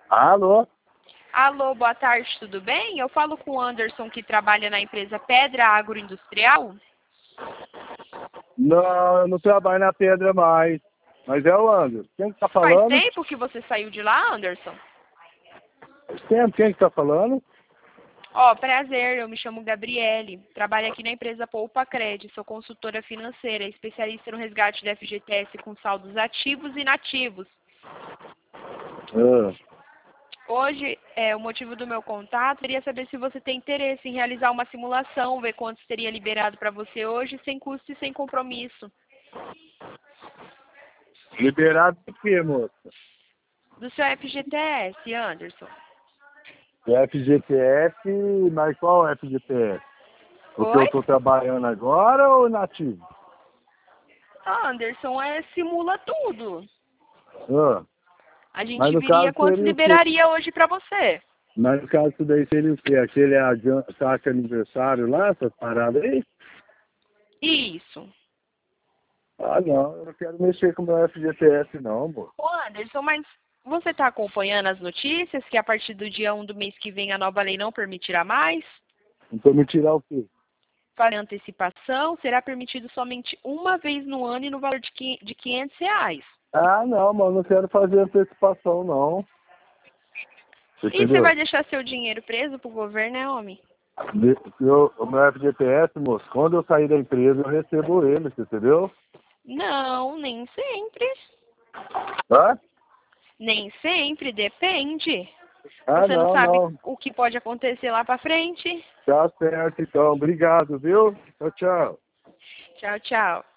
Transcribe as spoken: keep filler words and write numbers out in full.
Alô? Alô, boa tarde, tudo bem? Eu falo com o Anderson, que trabalha na empresa Pedra Agroindustrial. Não, eu não trabalho na pedra mais. Mas é o Anderson. Quem que tá Faz falando? tempo que você saiu de lá, Anderson? Quem, quem que tá falando? Ó, prazer, eu me chamo Gabriele, trabalho aqui na empresa Poupa Cred, sou consultora financeira, especialista no resgate da F G T S com saldos ativos e inativos. Ah, Hoje, é, o motivo do meu contato seria saber se você tem interesse em realizar uma simulação, ver quanto seria liberado para você hoje, sem custo e sem compromisso. liberado por quê, moça? Do seu F G T S, Anderson. F G T S, mas qual F G T S? O que Oi? eu tô trabalhando agora ou nativo? Anderson, é, simula tudo. Ah, A mas gente no viria caso quanto seria o quê? liberaria hoje para você. Mas no caso isso daí seria o quê? Aquele adian- taxa aniversário lá, essas paradas aí? Isso. Ah, não, eu não quero mexer com o meu F G T S não, moço. Ô, Anderson, mas você está acompanhando as notícias que a partir do dia um do mês que vem a nova lei não permitirá mais? Então me tirar o quê? Para antecipação, será permitido somente uma vez no ano e no valor de qui- de quinhentos reais. Ah, não, mano, não quero fazer antecipação, não. Você E você entendeu? vai deixar seu dinheiro preso pro governo, né, homem? De- Eu, o meu F G T S, moço, quando eu sair da empresa, eu recebo ele, você entendeu? Não, nem sempre. Hã? Nem sempre, depende. Ah, Você não não, sabe não. o que pode acontecer lá para frente? Tá certo, então. Obrigado, viu? Tchau, tchau. Tchau, tchau.